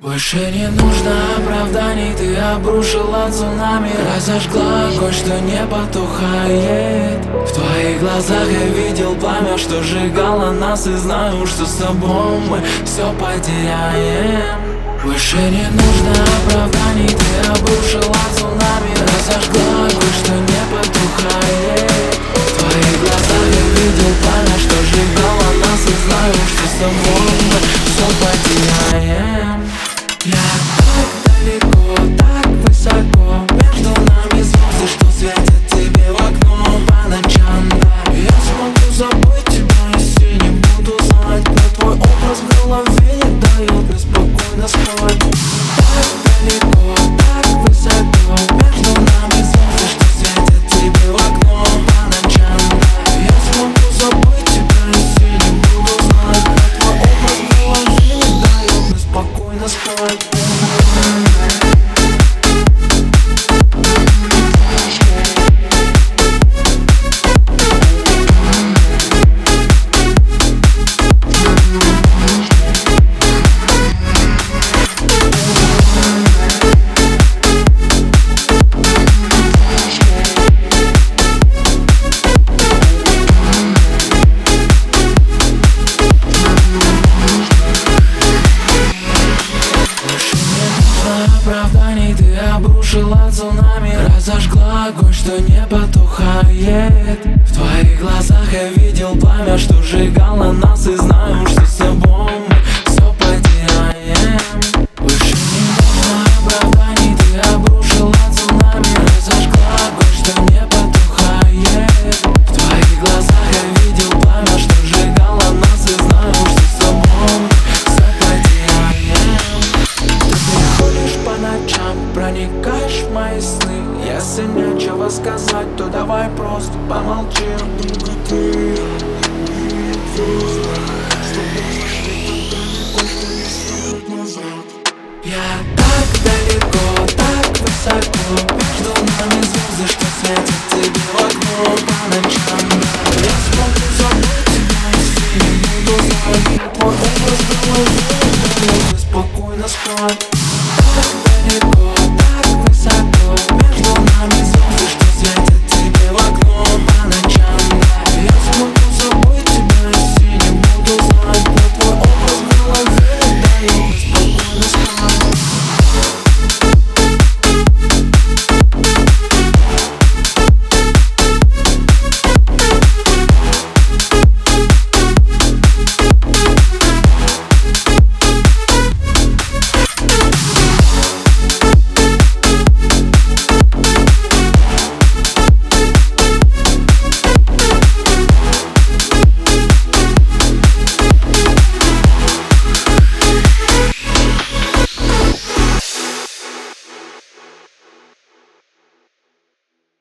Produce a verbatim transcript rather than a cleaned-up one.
Больше не нужно оправданий, ты обрушила цунами, разожгла огонь, что не потухает. В твоих глазах я видел пламя, что сжигало нас, и знаю, что с собой мы все потеряем. Больше не нужно оправданий, ты обрушила цунами, разожгла огонь, что не потухает. В твоих глазах я видел пламя, что сжигало нас, и знаю, что с собой мы все потеряем. Я так далеко, так высоко, между нами звезды, что светят тебе в окно по ночам, да. Я смогу забыть тебя, если не буду знать, но твой образ в голове не дает мне спокойно спать. Так далеко, так высоко, между нами звезды, что светят тебе в окно по ночам, да. Я смогу забыть тебя, если не буду знать, но твой образ в голове не дает мне спокойно спать. Оправданий, ты обрушила цунами, разожгла огонь, что не потухает. В твоих глазах я видел пламя, что сжигало нас, и знаю, что с собой мы все потеряем. Больше не нужно оправданий, ты обрушила цунами, разожгла огонь, что не потухает. В твоих глазах я видел пламя, что сжигало нас, и знаю, что с собой мы все потеряем. Ты приходишь по ночам, проникаешь в мои сны. Если нечего сказать, то давай просто помолчим. Я так далеко, так высоко, между нами звезды, что светят тебе в окно по ночам, да. Я смогу забыть тебя, если не буду знать, твой образ в голове, спокойно спать.